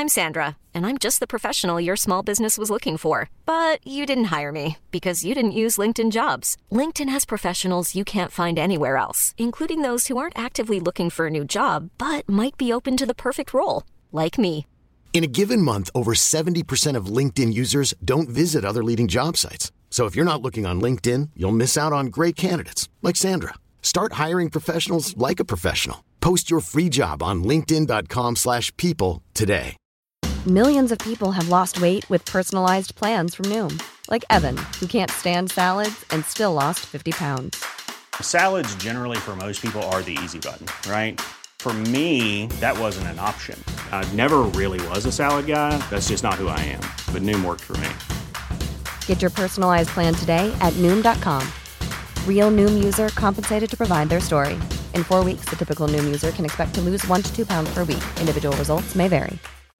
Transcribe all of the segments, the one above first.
I'm Sandra, and I'm just the professional your small business was looking for. But you didn't hire me because you didn't use LinkedIn Jobs. LinkedIn has professionals you can't find anywhere else, including those who aren't actively looking for a new job, but might be open to the perfect role, like me. In a given month, over 70% of LinkedIn users don't visit other leading job sites. So if you're not looking on LinkedIn, you'll miss out on great candidates like Sandra. Start hiring professionals like a professional. Post your free job on linkedin.com/people today. Millions of people have lost weight with personalized plans from Noom. Like Evan, who can't stand salads and still lost 50 pounds. Salads generally for most people are the easy button, right? For me, that wasn't an option. I never really was a salad guy. That's just not who I am. But Noom worked for me. Get your personalized plan today at Noom.com. Real Noom user compensated to provide their story. In 4 weeks, the typical Noom user can expect to lose 1 to 2 pounds per week. Individual results may vary.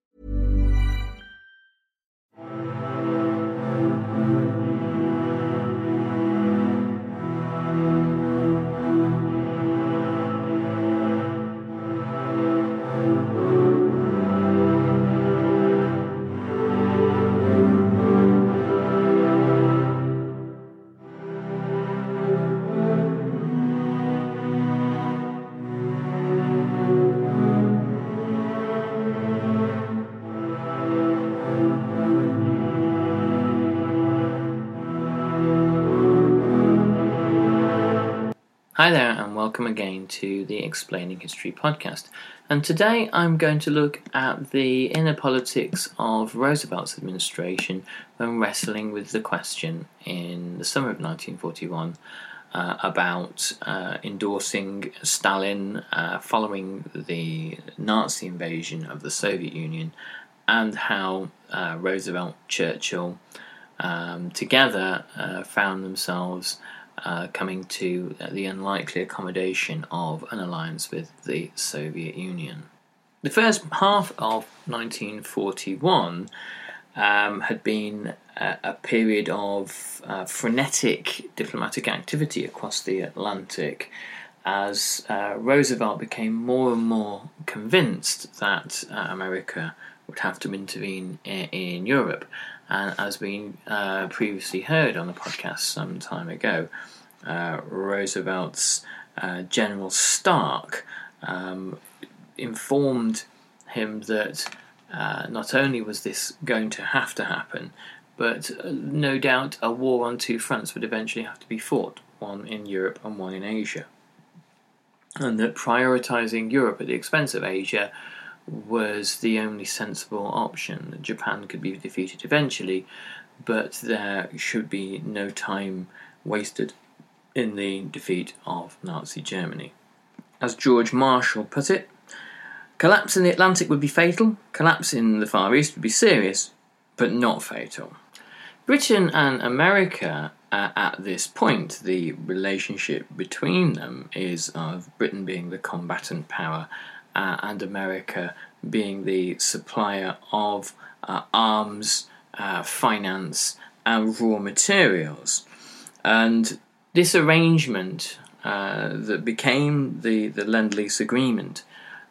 Hi there, and welcome again to the Explaining History podcast. And today I'm going to look at the inner politics of Roosevelt's administration when wrestling with the question in the summer of 1941 about endorsing Stalin following the Nazi invasion of the Soviet Union, and how Roosevelt, Churchill together found themselves coming to the unlikely accommodation of an alliance with the Soviet Union. The first half of 1941 had been a period of frenetic diplomatic activity across the Atlantic, as Roosevelt became more and more convinced that America would have to intervene in Europe. And as we previously heard on the podcast some time ago, Roosevelt's General Stark informed him that not only was this going to happen, but no doubt a war on two fronts would eventually have to be fought, one in Europe and one in Asia. And that prioritising Europe at the expense of Asia was the only sensible option. Japan could be defeated eventually, but there should be no time wasted in the defeat of Nazi Germany. As George Marshall put it, collapse in the Atlantic would be fatal, collapse in the Far East would be serious, but not fatal. Britain and America, at this point, the relationship between them is of Britain being the combatant power and America being the supplier of arms, finance, and raw materials. And this arrangement that became the Lend-Lease Agreement,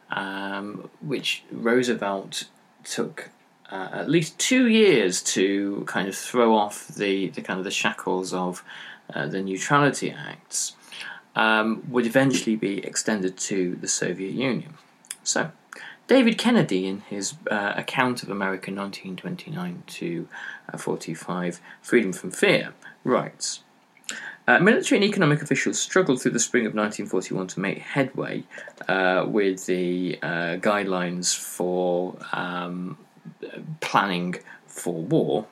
which Roosevelt took at least 2 years to kind of throw off the shackles of the Neutrality Acts, would eventually be extended to the Soviet Union. So, David Kennedy, in his account of America 1929 to 45, Freedom from Fear, writes, military and economic officials struggled through the spring of 1941 to make headway with the guidelines for planning for war.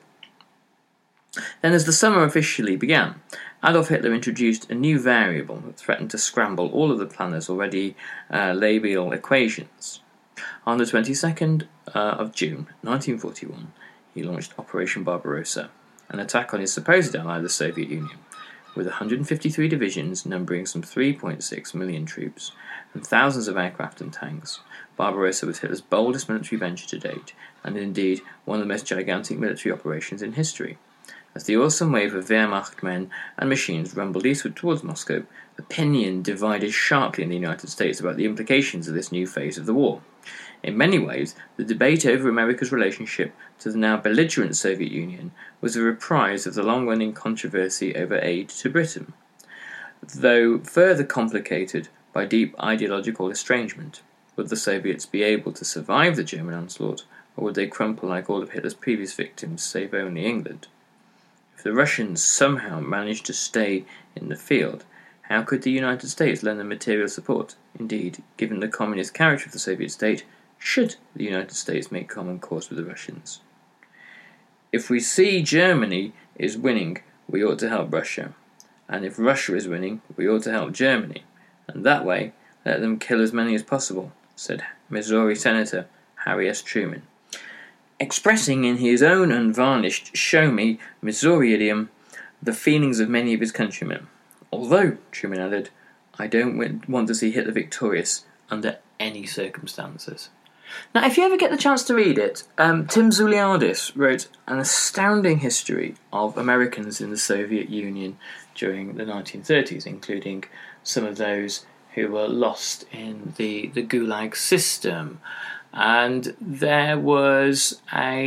Then, as the summer officially began, Adolf Hitler introduced a new variable that threatened to scramble all of the planners' already labial equations. On the 22nd of June 1941, he launched Operation Barbarossa, an attack on his supposed ally, the Soviet Union. With 153 divisions numbering some 3.6 million troops and thousands of aircraft and tanks, Barbarossa was Hitler's boldest military venture to date, and indeed one of the most gigantic military operations in history. As the awesome wave of Wehrmacht men and machines rumbled eastward towards Moscow, opinion divided sharply in the United States about the implications of this new phase of the war. In many ways, the debate over America's relationship to the now belligerent Soviet Union was a reprise of the long-running controversy over aid to Britain, though further complicated by deep ideological estrangement. Would the Soviets be able to survive the German onslaught, or would they crumple like all of Hitler's previous victims, save only England? If the Russians somehow managed to stay in the field, how could the United States lend them material support? Indeed, given the communist character of the Soviet state, should the United States make common cause with the Russians? If we see Germany is winning, we ought to help Russia. And if Russia is winning, we ought to help Germany. And that way, let them kill as many as possible, said Missouri Senator Harry S. Truman, expressing in his own unvarnished, show-me, Missouri idiom, the feelings of many of his countrymen. Although, Truman added, I don't want to see Hitler victorious under any circumstances. Now, if you ever get the chance to read it, Tim Zouliadis wrote an astounding history of Americans in the Soviet Union during the 1930s, including some of those who were lost in the Gulag system. And there was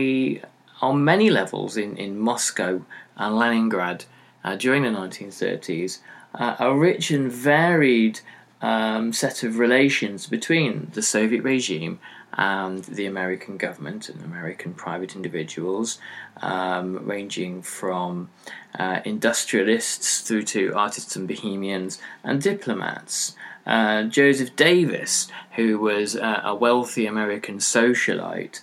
on many levels in Moscow and Leningrad during the 1930s, a rich and varied set of relations between the Soviet regime and the American government and American private individuals, ranging from industrialists through to artists and bohemians and diplomats. Joseph Davis, who was a wealthy American socialite,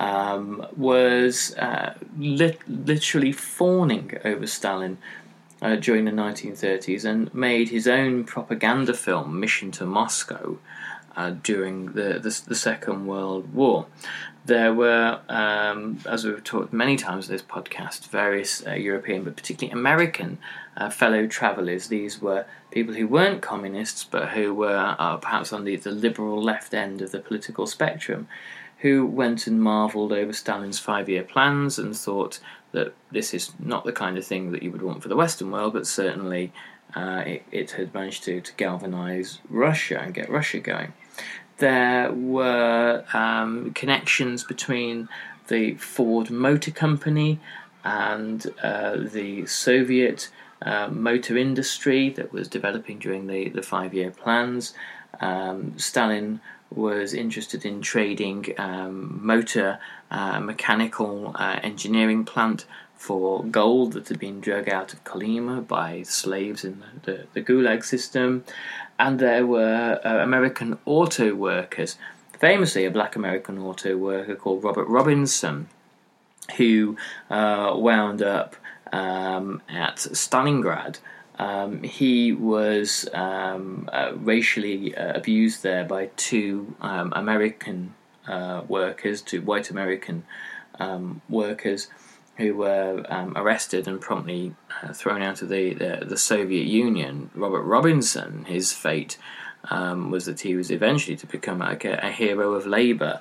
was literally fawning over Stalin during the 1930s and made his own propaganda film, Mission to Moscow, during the Second World War. There were, as we've talked many times in this podcast, various European, but particularly American, fellow travellers. These were people who weren't communists, but who were perhaps on the liberal left end of the political spectrum, who went and marvelled over Stalin's 5-year plans and thought that this is not the kind of thing that you would want for the Western world, but certainly it had managed to galvanise Russia and get Russia going. There were connections between the Ford Motor Company and the Soviet motor industry that was developing during the 5-year plans. Stalin was interested in trading motor mechanical engineering plant for gold that had been drug out of Kolyma by slaves in the Gulag system. And there were American auto workers, famously a black American auto worker called Robert Robinson, who wound up at Stalingrad. He was racially abused there by two American workers, two white American workers, who were arrested and promptly thrown out of the Soviet Union. Robert Robinson, his fate was that he was eventually to become like a hero of labour,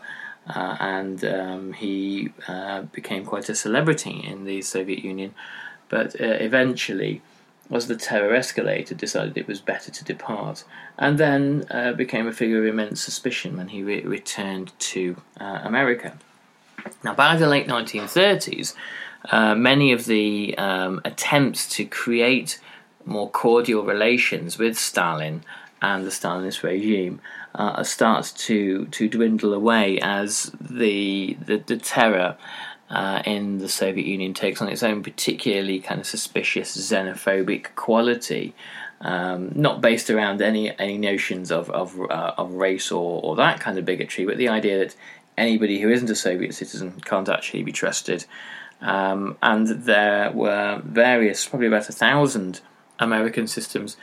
and he became quite a celebrity in the Soviet Union, but eventually, as the terror escalated, decided it was better to depart, and then became a figure of immense suspicion when he returned to America. Now, by the late 1930s, many of the attempts to create more cordial relations with Stalin and the Stalinist regime starts to dwindle away as the terror in the Soviet Union takes on its own particularly kind of suspicious xenophobic quality, not based around any notions of race or that kind of bigotry, but the idea that anybody who isn't a Soviet citizen can't actually be trusted. And there were various, probably about 1,000 American citizens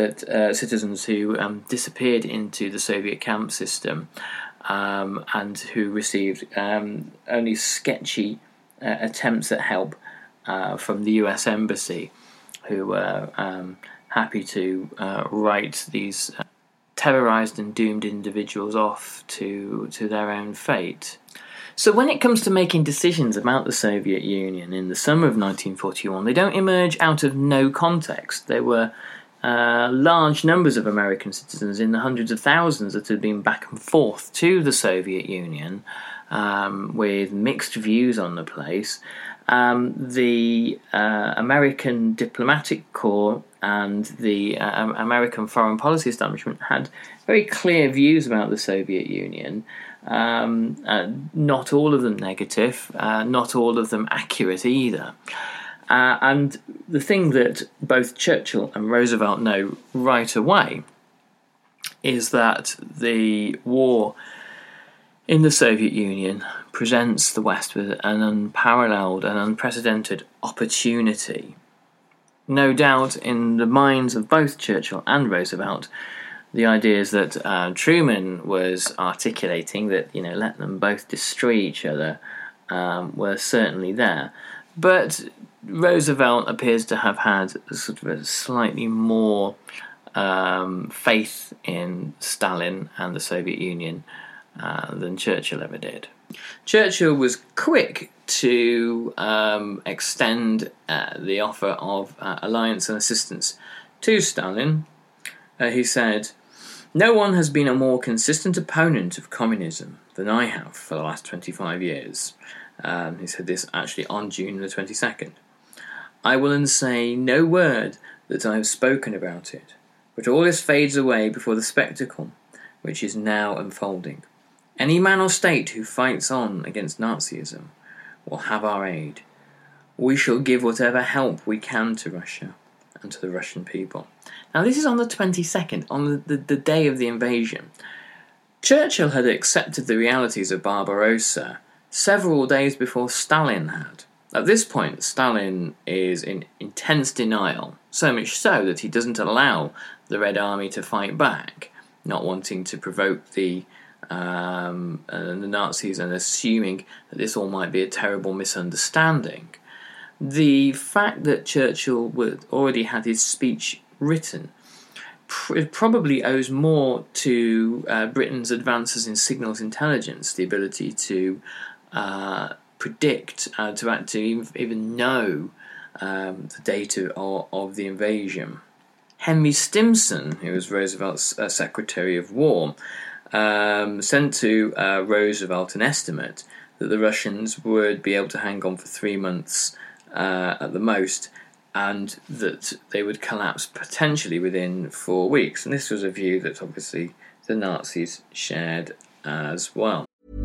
who disappeared into the Soviet camp system and who received only sketchy attempts at help from the US Embassy, who were happy to write these terrorised and doomed individuals off to their own fate. So when it comes to making decisions about the Soviet Union in the summer of 1941, they don't emerge out of no context. They were large numbers of American citizens, in the hundreds of thousands, that had been back and forth to the Soviet Union with mixed views on the place. The American diplomatic corps and the American foreign policy establishment had very clear views about the Soviet Union, not all of them negative, not all of them accurate either. And the thing that both Churchill and Roosevelt know right away is that the war in the Soviet Union presents the West with an unparalleled and unprecedented opportunity. No doubt in the minds of both Churchill and Roosevelt, the ideas that Truman was articulating, that, let them both destroy each other, were certainly there. But Roosevelt appears to have had sort of a slightly more faith in Stalin and the Soviet Union than Churchill ever did. Churchill was quick to extend the offer of alliance and assistance to Stalin. He said, "No one has been a more consistent opponent of communism than I have for the last 25 years. He said this actually on June the 22nd. "I will say no word that I have spoken about it, but all this fades away before the spectacle which is now unfolding. Any man or state who fights on against Nazism will have our aid. We shall give whatever help we can to Russia and to the Russian people." Now this is on the 22nd, on the day of the invasion. Churchill had accepted the realities of Barbarossa several days before Stalin had. At this point, Stalin is in intense denial, so much so that he doesn't allow the Red Army to fight back, not wanting to provoke the Nazis and assuming that this all might be a terrible misunderstanding. The fact that Churchill already had his speech written probably owes more to Britain's advances in signals intelligence, the ability to predict, to even know the date of the invasion. Henry Stimson, who was Roosevelt's Secretary of War, sent to Roosevelt an estimate that the Russians would be able to hang on for 3 months at the most, and that they would collapse potentially within 4 weeks. And this was a view that obviously the Nazis shared as well.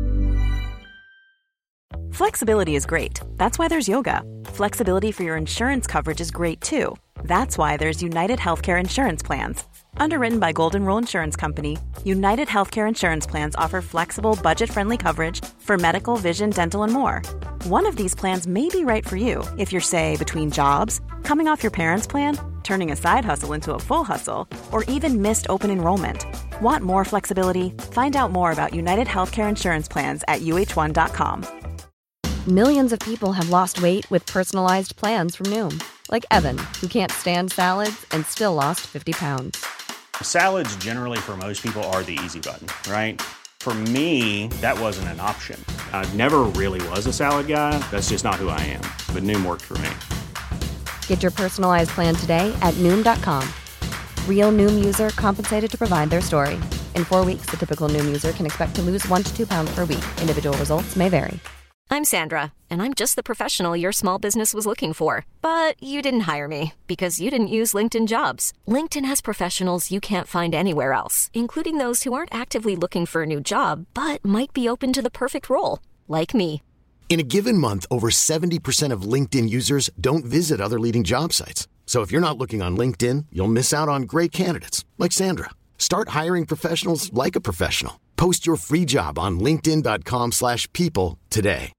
Flexibility is great. That's why there's yoga. Flexibility for your insurance coverage is great too. That's why there's United Healthcare Insurance Plans. Underwritten by Golden Rule Insurance Company, United Healthcare Insurance Plans offer flexible, budget-friendly coverage for medical, vision, dental, and more. One of these plans may be right for you if you're, say, between jobs, coming off your parents' plan, turning a side hustle into a full hustle, or even missed open enrollment. Want more flexibility? Find out more about United Healthcare Insurance Plans at UH1.com. Millions of people have lost weight with personalized plans from Noom. Like Evan, who can't stand salads and still lost 50 pounds. Salads generally for most people are the easy button, right? For me, that wasn't an option. I never really was a salad guy. That's just not who I am. But Noom worked for me. Get your personalized plan today at Noom.com. Real Noom user compensated to provide their story. In 4 weeks, the typical Noom user can expect to lose 1 to 2 pounds per week. Individual results may vary. I'm Sandra, and I'm just the professional your small business was looking for. But you didn't hire me because you didn't use LinkedIn Jobs. LinkedIn has professionals you can't find anywhere else, including those who aren't actively looking for a new job, but might be open to the perfect role, like me. In a given month, over 70% of LinkedIn users don't visit other leading job sites. So if you're not looking on LinkedIn, you'll miss out on great candidates like Sandra. Start hiring professionals like a professional. Post your free job on linkedin.com/people today.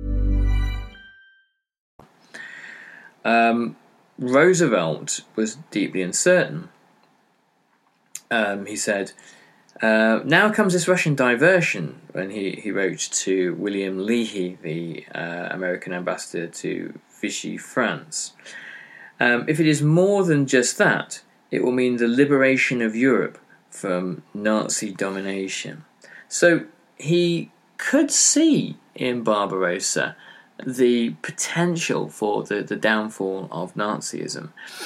Roosevelt was deeply uncertain. He said, now comes this Russian diversion, when he wrote to William Leahy, the American ambassador to Vichy, France. If it is more than just that, it will mean the liberation of Europe from Nazi domination. So he could see in Barbarossa the potential for the downfall of Nazism.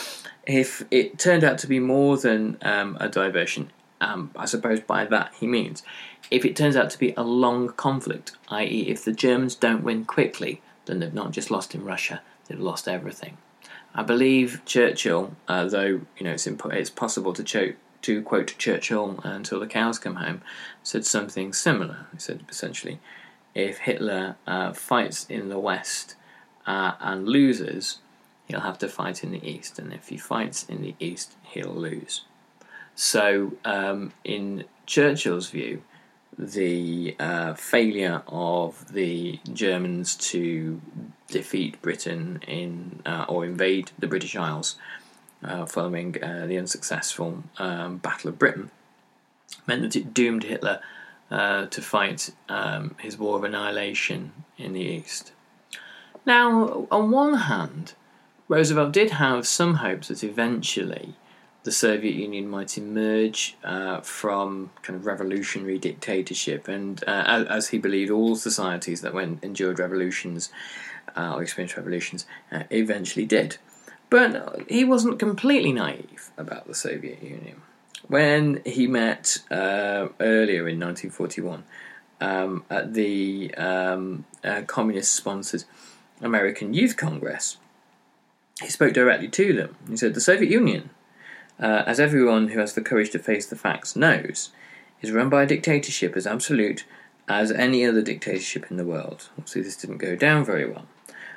if it turned out to be more than a diversion, I suppose by that he means if it turns out to be a long conflict, i.e. if the Germans don't win quickly, then they've not just lost in Russia, they've lost everything. I believe Churchill, though it's possible to quote Churchill until the cows come home, said something similar. He said essentially, if Hitler fights in the West and loses, he'll have to fight in the East, and if he fights in the East, he'll lose. So, in Churchill's view, the failure of the Germans to defeat Britain or invade the British Isles following the unsuccessful Battle of Britain meant that it doomed Hitler to fight his war of annihilation in the East. Now, on one hand, Roosevelt did have some hopes that eventually the Soviet Union might emerge from kind of revolutionary dictatorship, and as he believed, all societies that endured revolutions or experienced revolutions eventually did. But he wasn't completely naive about the Soviet Union. When he met earlier in 1941 at the communist-sponsored American Youth Congress, he spoke directly to them. He said, "The Soviet Union, as everyone who has the courage to face the facts knows, is run by a dictatorship as absolute as any other dictatorship in the world." Obviously, this didn't go down very well.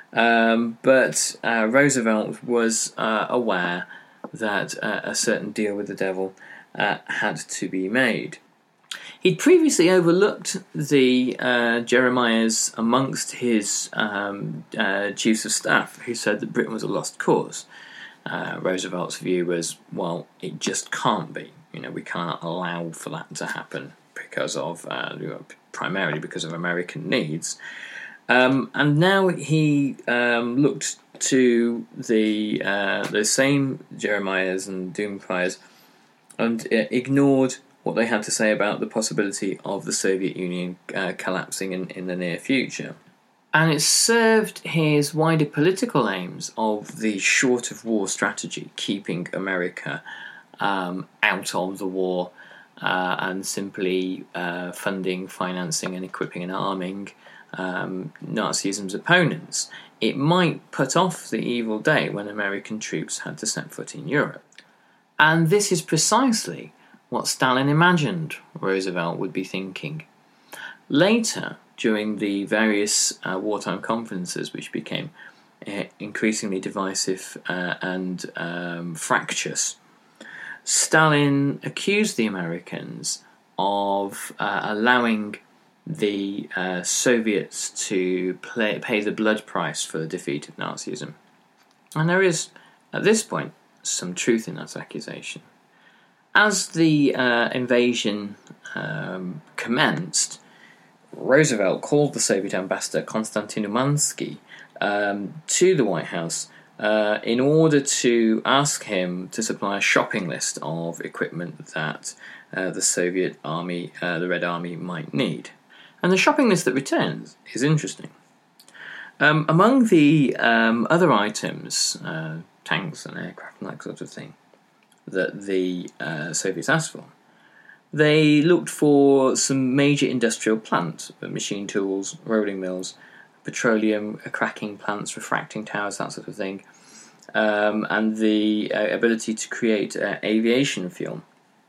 But Roosevelt was aware that a certain deal with the devil had to be made. He'd previously overlooked the Jeremiahs amongst his chiefs of staff who said that Britain was a lost cause. Roosevelt's view was, well, it just can't be. We can't allow for that to happen because of, primarily because of American needs. And now he looked to the same Jeremiahs and Doomfires and ignored what they had to say about the possibility of the Soviet Union collapsing in the near future. And it served his wider political aims of the short-of-war strategy, keeping America out of the war and simply funding, financing and equipping and arming Nazism's opponents. It might put off the evil day when American troops had to set foot in Europe. And this is precisely what Stalin imagined Roosevelt would be thinking. Later, during the various wartime conferences, which became increasingly divisive and fractious, Stalin accused the Americans of allowing the Soviets to pay the blood price for the defeat of Nazism. And there is, at this point, some truth in that accusation. As the invasion commenced, Roosevelt called the Soviet ambassador Konstantin Umansky to the White House in order to ask him to supply a shopping list of equipment that the Soviet army, the Red Army, might need. And the shopping list that returns is interesting. Among the other items, tanks and aircraft and that sort of thing, that the Soviets asked for, they looked for some major industrial plants, machine tools, rolling mills, petroleum cracking plants, refracting towers, that sort of thing, and the ability to create aviation fuel.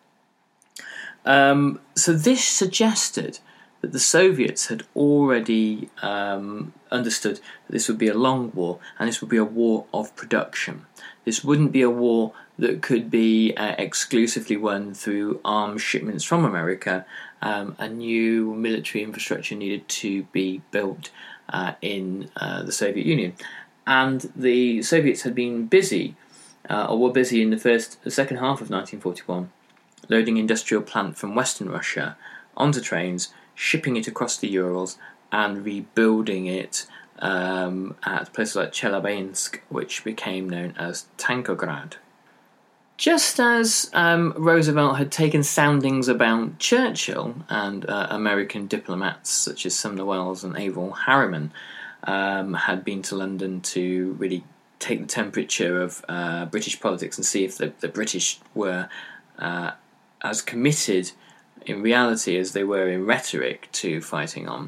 So this suggested that the Soviets had already understood that this would be a long war, and this would be a war of production. This wouldn't be a war that could be exclusively won through arms shipments from America. A new military infrastructure needed to be built in the Soviet Union. And the Soviets had been busy, or were busy in the second half of 1941, loading industrial plant from Western Russia onto trains, shipping it across the Urals, and rebuilding it at places like Chelyabinsk, which became known as Tankograd. Just as Roosevelt had taken soundings about Churchill and American diplomats such as Sumner Welles and Averell Harriman had been to London to really take the temperature of British politics and see if the British were as committed in reality as they were in rhetoric to fighting on.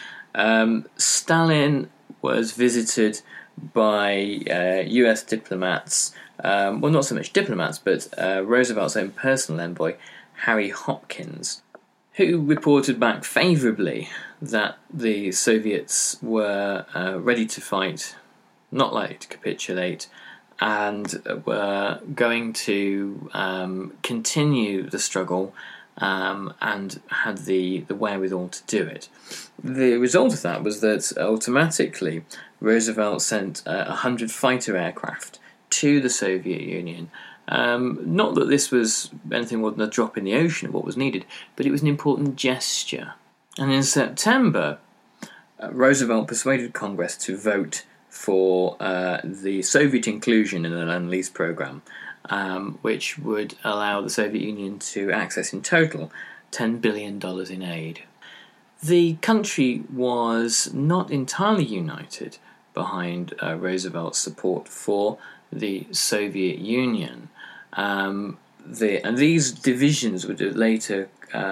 Stalin was visited by US diplomats, well, not so much diplomats, but Roosevelt's own personal envoy, Harry Hopkins, who reported back favourably that the Soviets were ready to fight, not likely to capitulate, and were going to continue the struggle and had the wherewithal to do it. The result of that was that automatically Roosevelt sent 100 fighter aircraft to the Soviet Union. Not that this was anything more than a drop in the ocean of what was needed, but it was an important gesture. And in September, Roosevelt persuaded Congress to vote for the Soviet inclusion in the Lend-Lease program, which would allow the Soviet Union to access in total $10 billion in aid. The country was not entirely united behind Roosevelt's support for the Soviet Union. And these divisions would later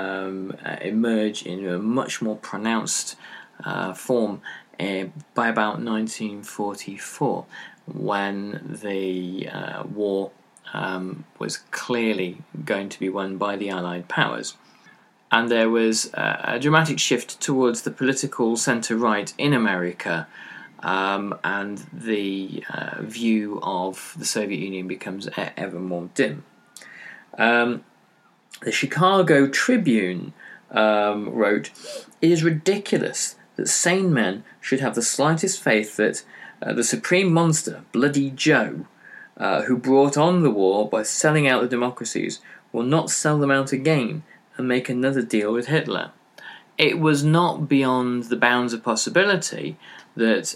emerge in a much more pronounced form by about 1944, when the war was clearly going to be won by the Allied powers. And there was a dramatic shift towards the political centre-right in America, and the view of the Soviet Union becomes ever more dim. The Chicago Tribune wrote, "It is ridiculous that sane men should have the slightest faith that the supreme monster, Bloody Joe, who brought on the war by selling out the democracies, will not sell them out again and make another deal with Hitler." It was not beyond the bounds of possibility that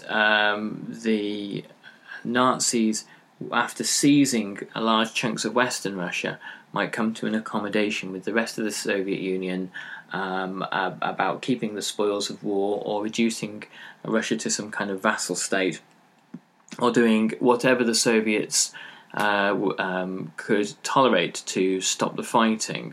the Nazis, after seizing large chunks of Western Russia, might come to an accommodation with the rest of the Soviet Union about keeping the spoils of war, or reducing Russia to some kind of vassal state, or doing whatever the Soviets could tolerate to stop the fighting.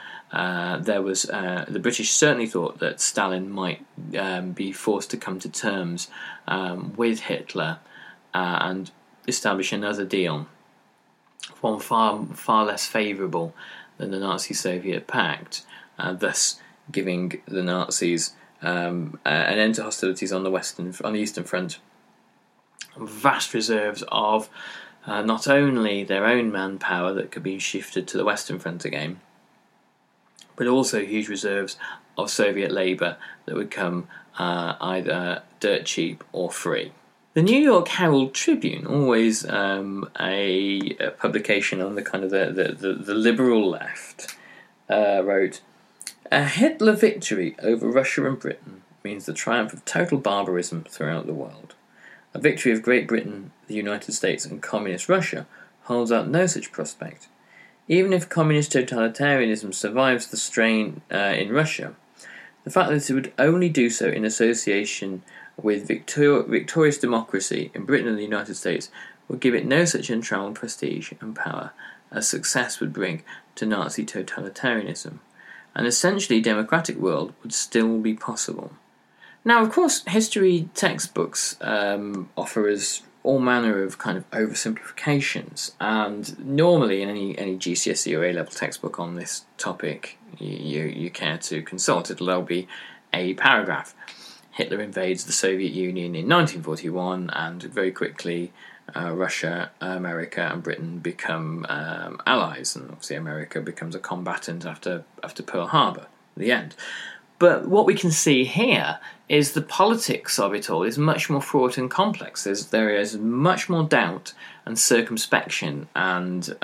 The British certainly thought that Stalin might be forced to come to terms with Hitler and establish another deal, one far less favourable than the Nazi-Soviet pact, thus giving the Nazis an end to hostilities on the Eastern Front, vast reserves of not only their own manpower that could be shifted to the Western Front again, but also huge reserves of Soviet labour that would come either dirt cheap or free. The New York Herald Tribune, always a publication on the kind of the liberal left, wrote, "A Hitler victory over Russia and Britain means the triumph of total barbarism throughout the world. A victory of Great Britain, the United States and Communist Russia holds out no such prospect. Even if communist totalitarianism survives the strain in Russia, the fact that it would only do so in association with victorious democracy in Britain and the United States would give it no such untrammeled prestige and power as success would bring to Nazi totalitarianism. An essentially democratic world would still be possible." Now, of course, history textbooks offer us all manner of kind of oversimplifications, and normally in any GCSE or A-level textbook on this topic you care to consult, there'll be a paragraph. Hitler invades the Soviet Union in 1941, and very quickly Russia, America and Britain become allies, and obviously America becomes a combatant after Pearl Harbor, the end. But what we can see here is the politics of it all is much more fraught and complex. There is much more doubt and circumspection and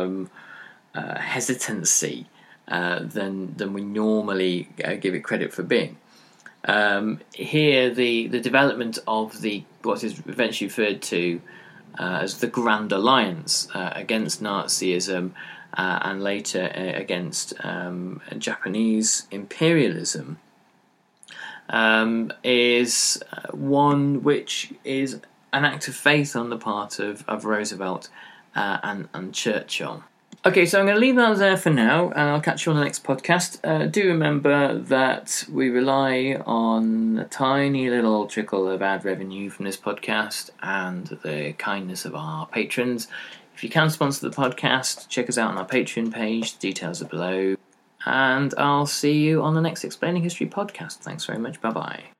hesitancy than we normally give it credit for being. Here, the development of what is eventually referred to as the Grand Alliance against Nazism and later against Japanese imperialism is one which is an act of faith on the part of Roosevelt and Churchill. Okay, so I'm going to leave that there for now, and I'll catch you on the next podcast. Do remember that we rely on a tiny little trickle of ad revenue from this podcast and the kindness of our patrons. If you can sponsor the podcast, check us out on our Patreon page. The details are below. And I'll see you on the next Explaining History podcast. Thanks very much. Bye-bye.